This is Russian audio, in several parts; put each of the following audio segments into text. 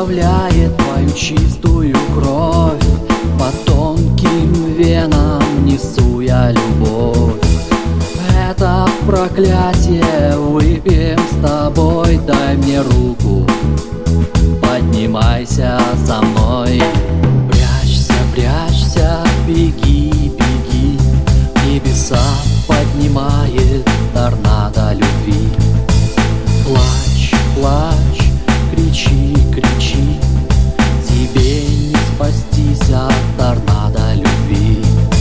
направляет твою чистую кровь. По тонким венам несу я любовь. Это проклятие выпьем с тобой. Дай мне руку, поднимайся со мной. Прячься, прячься, беги, беги. Небеса поднимает торнадо любви. Плачь, плачь, кричи, кричи. Тебе не спастись от торнадо любви.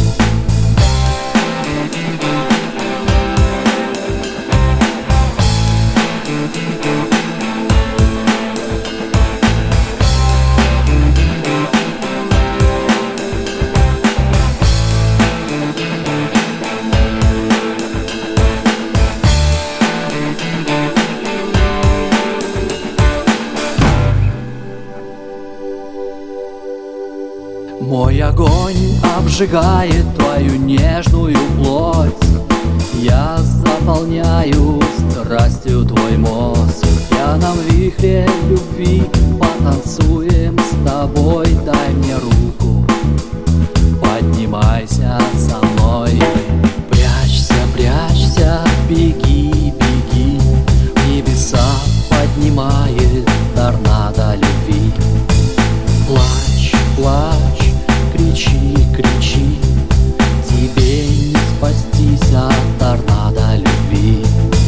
Мой огонь обжигает твою нежную плоть. Я заполняю страстью твой мозг. В пьяном вихре любви потанцуем с тобой. Дай мне руку, поднимайся со мной. Прячься, прячься, беги, беги. Небеса поднимает торнадо любви. Плачь, плачь, кричи, кричи. Тебе не спастись от торнадо любви.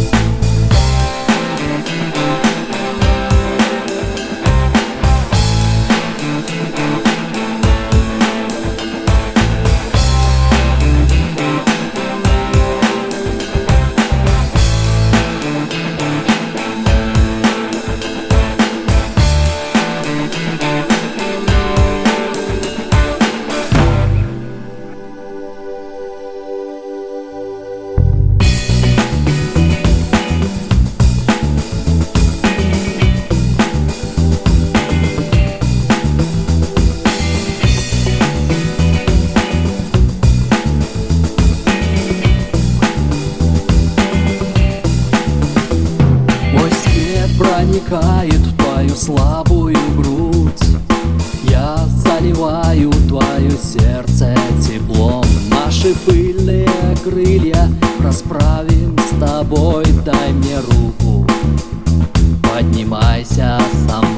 Проникает в твою слабую грудь. Я заливаю твое сердце теплом. Наши пыльные крылья расправим с тобой. Дай мне руку, поднимайся со мной.